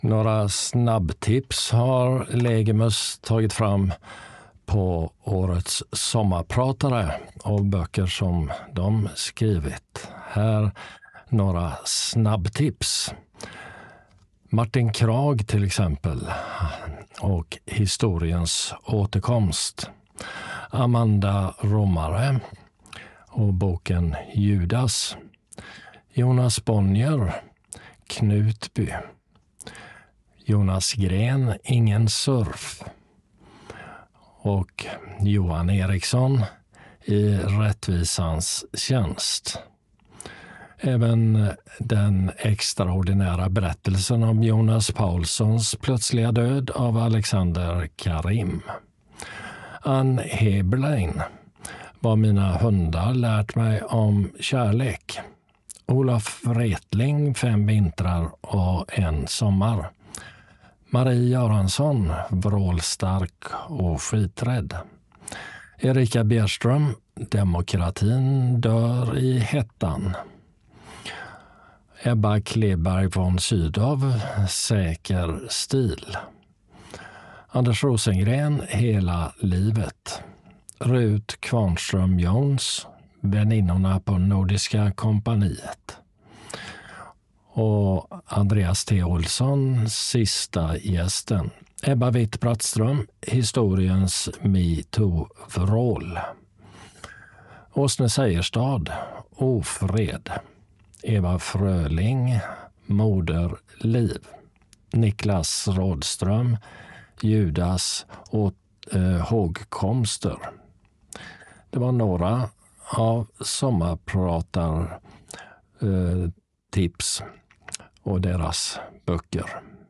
Några snabbtips har Legimus tagit fram på årets sommarpratare och böcker som de skrivit. Här några snabbtips. Martin Krag till exempel och Historiens återkomst. Amanda Romare och boken Judas. Jonas Bonnier, Knutby. Jonas Gren, Ingen surf. Och Johan Eriksson, I rättvisans tjänst. Även den extraordinära berättelsen om Jonas Paulssons plötsliga död av Alexander Karim. Ann Heberlein, Vad mina hundar lärt mig om kärlek. Olof Wretling, 5 vintrar och en sommar. Marie Göransson, Vrålstark och skiträdd. Erika Bjerström, Demokratin dör i hettan. Ebba Kleberg von Sydow, Säker stil. Anders Rosengren, Hela livet. Rut Kvarnström Jones, Väninnorna på Nordiska kompaniet. Och Andreas T. Olsson, Sista gästen. Ebba Witt-Brattström, Historiens MeToo-vrål. Åsne Seierstad, Ofred. Eva Fröling, Moderliv. Niklas Rådström, Judas och hågkomster. Det var några av sommarpratar tips och deras böcker.